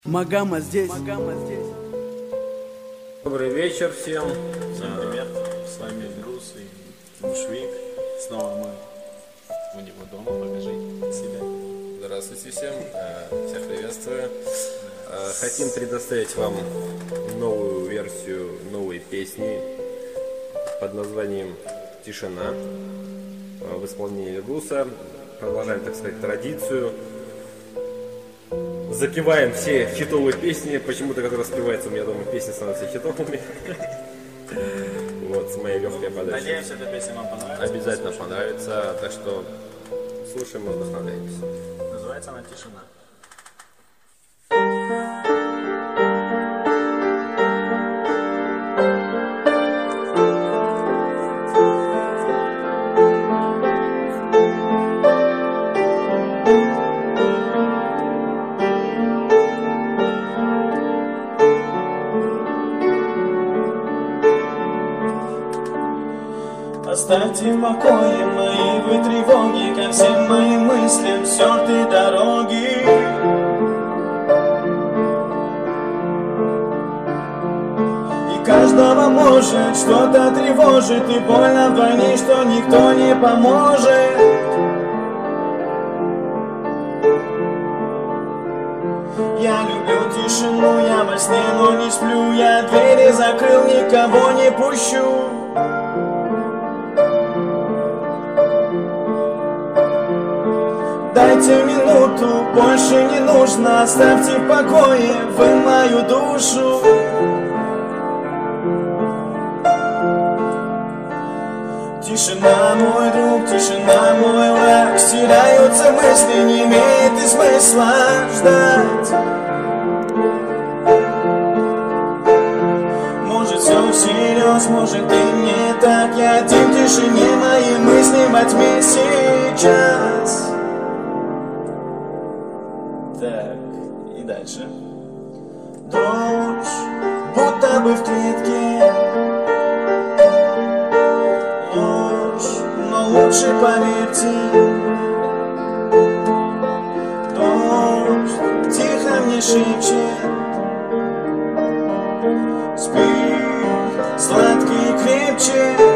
Магама здесь. Добрый вечер всем. Всем привет, с вами Груз и Мушвик. Снова мы у него дома, покажи себя. Здравствуйте всем, всех приветствую. Хотим предоставить вам новую версию новой песни под названием «Тишина» в исполнении Груса. Продолжаем, так сказать, традицию. Запеваем все хитовые песни, почему-то, когда распевается у меня дома, песни становятся хитовыми. Вот, с моей легкой подачей. Надеемся, эта песня вам понравится. Обязательно понравится, так что слушаем и вдохновляемся. Называется она «Тишина». Оставьте в покое мои вы тревоги, ко всем моим мыслям стерты дороги. И каждого может что-то тревожит, и больно вдвойне, что никто не поможет. Я люблю тишину, я во сне, но не сплю. Я двери закрыл, никого не пущу. Дайте минуту, больше не нужно. Оставьте в покое вы мою душу. Тишина, мой друг, тишина, мой враг. Стираются мысли, не имеет и смысла ждать. Может, все всерьез, может и не так. Я один в тишине, мои мысли во тьме сейчас. Так, и дальше. Дрожь, будто бы в клетке. Ложь, но лучше поверьте. Дождь тихо мне шепчет. Спи, сладкий крепче.